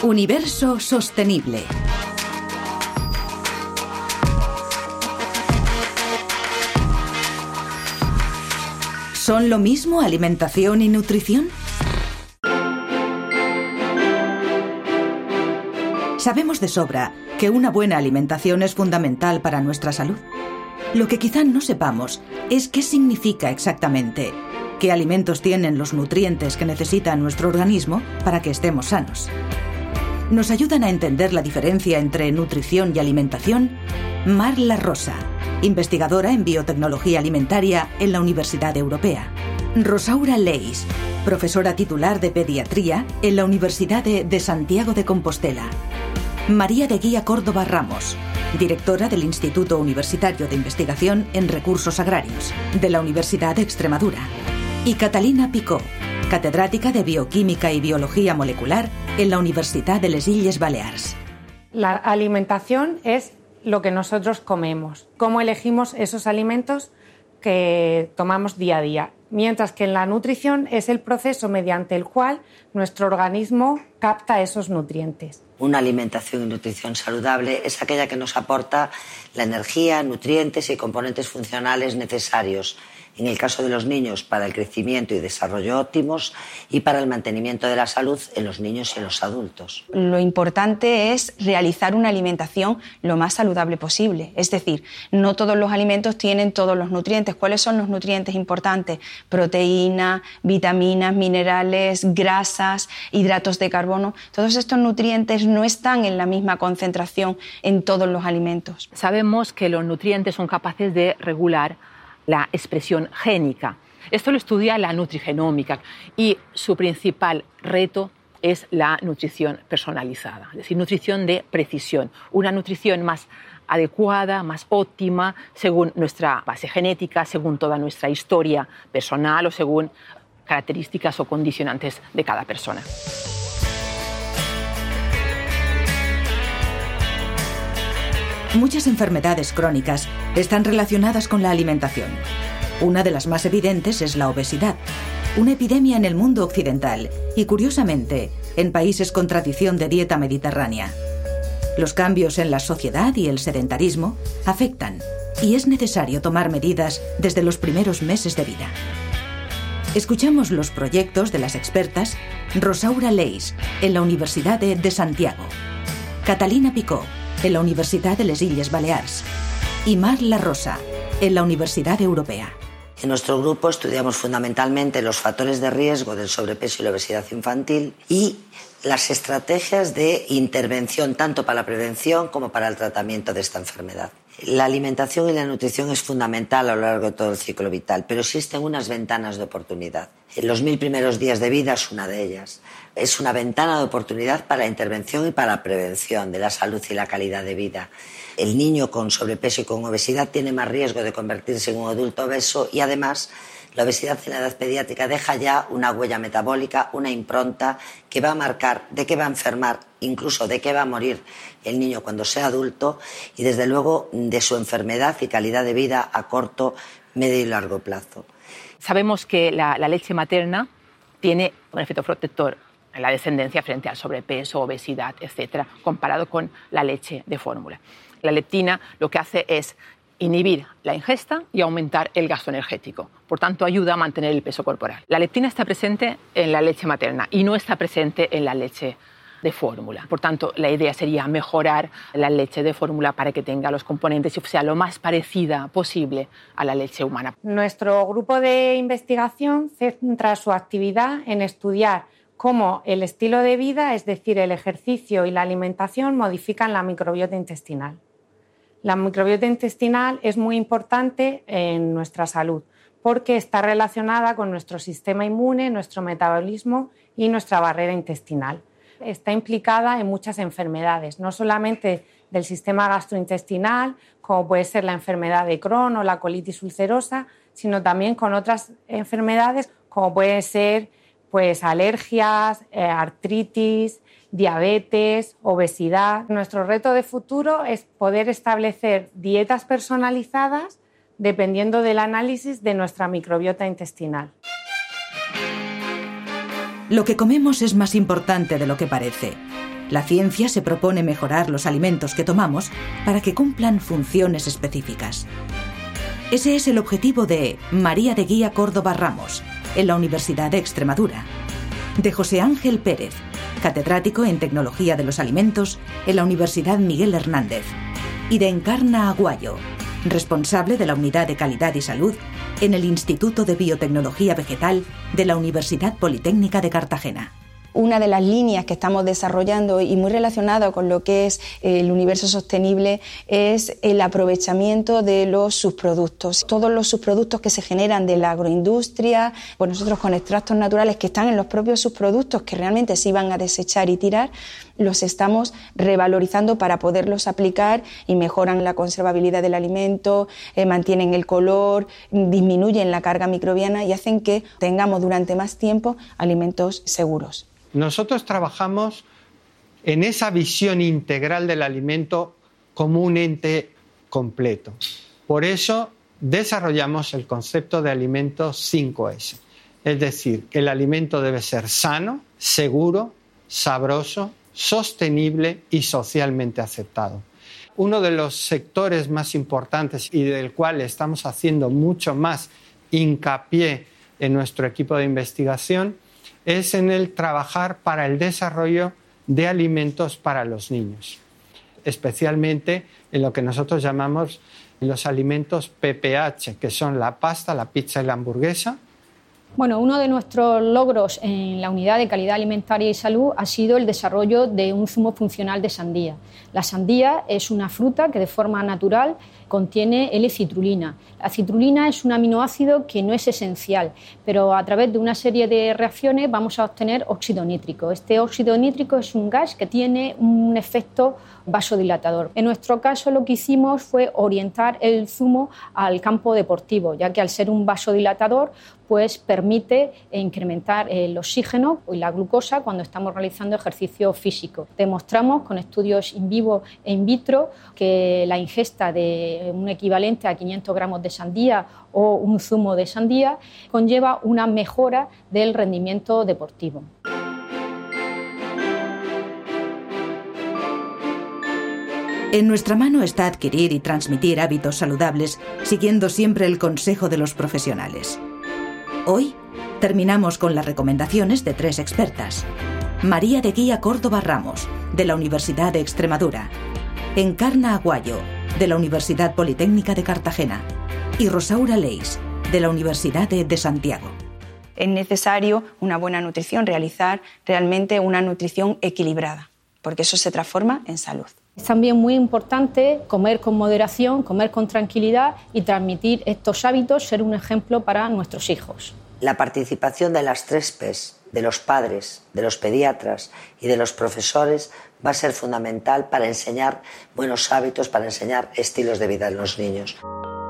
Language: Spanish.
Universo sostenible. ¿Son lo mismo alimentación y nutrición? Sabemos de sobra que una buena alimentación es fundamental para nuestra salud. Lo que quizá no sepamos es qué significa exactamente, qué alimentos tienen los nutrientes que necesita nuestro organismo para que estemos sanos. Nos ayudan a entender la diferencia entre nutrición y alimentación Mar La Rosa, investigadora en biotecnología alimentaria en la Universidad Europea. Rosaura Leis, profesora titular de pediatría en la Universidad de Santiago de Compostela. María de Guía Córdoba Ramos, directora del Instituto Universitario de Investigación en Recursos Agrarios de la Universidad de Extremadura. Y Catalina Picó, catedrática de Bioquímica y Biología Molecular en la Universidad de les Illes Balears. La alimentación es lo que nosotros comemos, cómo elegimos esos alimentos que tomamos día a día, mientras que en la nutrición es el proceso mediante el cual nuestro organismo capta esos nutrientes. Una alimentación y nutrición saludable es aquella que nos aporta la energía, nutrientes y componentes funcionales necesarios, en el caso de los niños para el crecimiento y desarrollo óptimos y para el mantenimiento de la salud en los niños y en los adultos. Lo importante es realizar una alimentación lo más saludable posible. Es decir, no todos los alimentos tienen todos los nutrientes. ¿Cuáles son los nutrientes importantes? Proteína, vitaminas, minerales, grasas, hidratos de carbono. Todos estos nutrientes no están en la misma concentración en todos los alimentos. Sabemos que los nutrientes son capaces de regular la expresión génica. Esto lo estudia la nutrigenómica y su principal reto es la nutrición personalizada, es decir, nutrición de precisión, una nutrición más adecuada, más óptima, según nuestra base genética, según toda nuestra historia personal o según características o condicionantes de cada persona. Muchas enfermedades crónicas están relacionadas con la alimentación. Una de las más evidentes es la obesidad, una epidemia en el mundo occidental y, curiosamente, en países con tradición de dieta mediterránea. Los cambios en la sociedad y el sedentarismo afectan y es necesario tomar medidas desde los primeros meses de vida. Escuchamos los proyectos de las expertas Rosaura Leis, en la Universidad de Santiago, Catalina Picó, en la Universidad de les Illes Balears, y Mar La Rosa, en la Universidad Europea. En nuestro grupo estudiamos fundamentalmente los factores de riesgo del sobrepeso y la obesidad infantil y las estrategias de intervención tanto para la prevención como para el tratamiento de esta enfermedad. La alimentación y la nutrición es fundamental a lo largo de todo el ciclo vital, pero existen unas ventanas de oportunidad. En los 1000 primeros días de vida es una de ellas. Es una ventana de oportunidad para la intervención y para la prevención de la salud y la calidad de vida. El niño con sobrepeso y con obesidad tiene más riesgo de convertirse en un adulto obeso y además la obesidad en la edad pediátrica deja ya una huella metabólica, una impronta que va a marcar de qué va a enfermar, incluso de qué va a morir el niño cuando sea adulto y desde luego de su enfermedad y calidad de vida a corto, medio y largo plazo. Sabemos que la leche materna tiene un efecto protector en la descendencia frente al sobrepeso, obesidad, etcétera, comparado con la leche de fórmula. La leptina lo que hace es inhibir la ingesta y aumentar el gasto energético. Por tanto, ayuda a mantener el peso corporal. La leptina está presente en la leche materna y no está presente en la leche de fórmula. Por tanto, la idea sería mejorar la leche de fórmula para que tenga los componentes y sea lo más parecida posible a la leche humana. Nuestro grupo de investigación centra su actividad en estudiar cómo el estilo de vida, es decir, el ejercicio y la alimentación, modifican la microbiota intestinal. La microbiota intestinal es muy importante en nuestra salud porque está relacionada con nuestro sistema inmune, nuestro metabolismo y nuestra barrera intestinal. Está implicada en muchas enfermedades, no solamente del sistema gastrointestinal, como puede ser la enfermedad de Crohn o la colitis ulcerosa, sino también con otras enfermedades como pueden ser alergias, artritis, diabetes, obesidad. Nuestro reto de futuro es poder establecer dietas personalizadas dependiendo del análisis de nuestra microbiota intestinal. Lo que comemos es más importante de lo que parece. La ciencia se propone mejorar los alimentos que tomamos para que cumplan funciones específicas. Ese es el objetivo de María de Guía Córdoba Ramos, en la Universidad de Extremadura, de José Ángel Pérez, catedrático en Tecnología de los Alimentos en la Universidad Miguel Hernández, y de Encarna Aguayo, responsable de la Unidad de Calidad y Salud en el Instituto de Biotecnología Vegetal de la Universidad Politécnica de Cartagena. Una de las líneas que estamos desarrollando y muy relacionado con lo que es el universo sostenible es el aprovechamiento de los subproductos. Todos los subproductos que se generan de la agroindustria, pues nosotros con extractos naturales que están en los propios subproductos que realmente se iban a desechar y tirar, los estamos revalorizando para poderlos aplicar y mejoran la conservabilidad del alimento, mantienen el color, disminuyen la carga microbiana y hacen que tengamos durante más tiempo alimentos seguros. Nosotros trabajamos en esa visión integral del alimento como un ente completo. Por eso desarrollamos el concepto de alimento 5S. Es decir, que el alimento debe ser sano, seguro, sabroso, sostenible y socialmente aceptado. Uno de los sectores más importantes y del cual estamos haciendo mucho más hincapié en nuestro equipo de investigación es en el trabajar para el desarrollo de alimentos para los niños, especialmente en lo que nosotros llamamos los alimentos PPH, que son la pasta, la pizza y la hamburguesa. Bueno, uno de nuestros logros en la Unidad de Calidad Alimentaria y Salud ha sido el desarrollo de un zumo funcional de sandía. La sandía es una fruta que de forma natural contiene L-citrulina. La citrulina es un aminoácido que no es esencial, pero a través de una serie de reacciones vamos a obtener óxido nítrico. Este óxido nítrico es un gas que tiene un efecto vasodilatador. En nuestro caso lo que hicimos fue orientar el zumo al campo deportivo, ya que al ser un vasodilatador pues permite incrementar el oxígeno y la glucosa cuando estamos realizando ejercicio físico. Demostramos con estudios in vivo e in vitro que la ingesta de un equivalente a 500 gramos de sandía o un zumo de sandía conlleva una mejora del rendimiento deportivo. En nuestra mano está adquirir y transmitir hábitos saludables siguiendo siempre el consejo de los profesionales. Hoy terminamos con las recomendaciones de 3 expertas. María de Guía Córdoba Ramos, de la Universidad de Extremadura, Encarna Aguayo, de la Universidad Politécnica de Cartagena, y Rosaura Leis, de la Universidad de Santiago. Es necesario una buena nutrición, realizar realmente una nutrición equilibrada, porque eso se transforma en salud. Es también muy importante comer con moderación, comer con tranquilidad y transmitir estos hábitos, ser un ejemplo para nuestros hijos. La participación de las 3 P's, de los padres, de los pediatras y de los profesores, va a ser fundamental para enseñar buenos hábitos, para enseñar estilos de vida en los niños.